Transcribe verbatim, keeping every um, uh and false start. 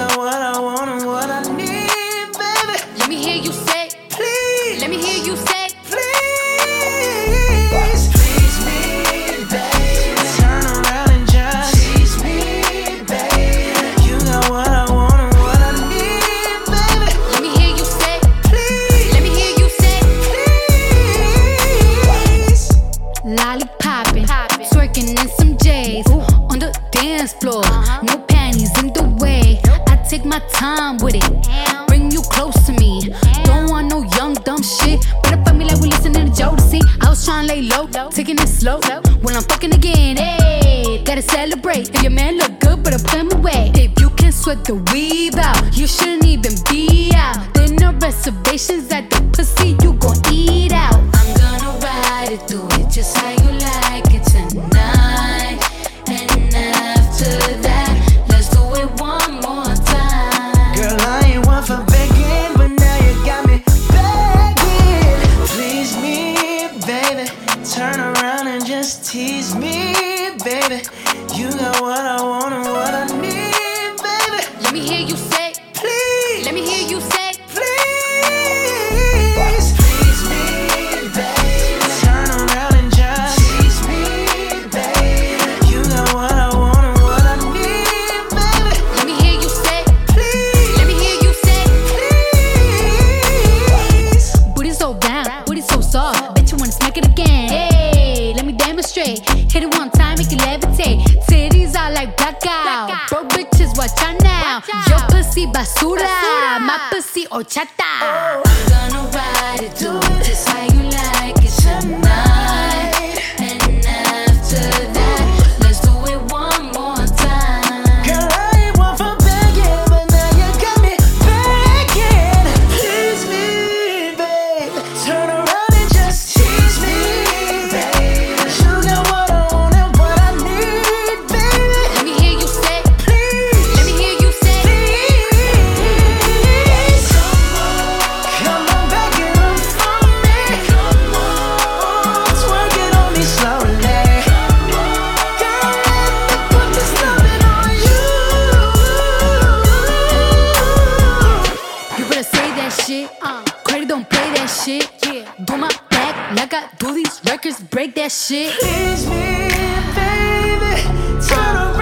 got what I want and what I need, baby. Let me hear you say, Please. let me hear you say, Please. Please me, baby. Turn around and just tease me, baby. You got what I want and what I need, baby. let me hear you say, Please. let me hear you say, Please. lollipoppin', twerking in some J's on the dance floor. No panties in the way. I take my time with it, bring you close to me. Don't want no young dumb shit. Better fuck me like we listening to Jodeci. I was tryna lay low, taking it slow. When I'm fucking again, hey, gotta celebrate. If your man look good, better put him away. If you can sweat the weave out, you shouldn't even be out. There no reservations at the pussy, you gon' eat out. I'm gonna ride it, do it just how you like it tonight. And after that, let's do it one more time. Girl, I ain't one for begging, but now you got me begging. Please me, baby. Turn around and just tease me, baby. You got what I want and what I need, baby. Let me hear you say, Please. let me hear you say, Please. Please me, baby. Turn around and just tease me, baby. You got what I want and what I need, baby. let me hear you say, Please. let me hear you say. Please. Booty so round, booty so soft. Bet you wanna smack it again. Hey, let me demonstrate. Hit it one time, make it levitate. Titties are like blackout. Bro, bitches, watch out now. Your pussy basura, my pussy horchata. I'm gonna ride it, do it just how you like it tonight. And after that, let's do it one more time. Girl, I ain't one for begging, but now you got me begging. Please me, babe. Turn around and just tease me, babe. You got what I want and what I need, baby. Let me hear you say, Please. let me hear you say, Please. Come on, back it up for me. Come on. Twerk it on me slowly. Girl, let me put this loving on you. you better say that shit. Uh, Credit don't play that shit. Yeah, do my back like I do these records, break that shit. Please me, baby. Turn around.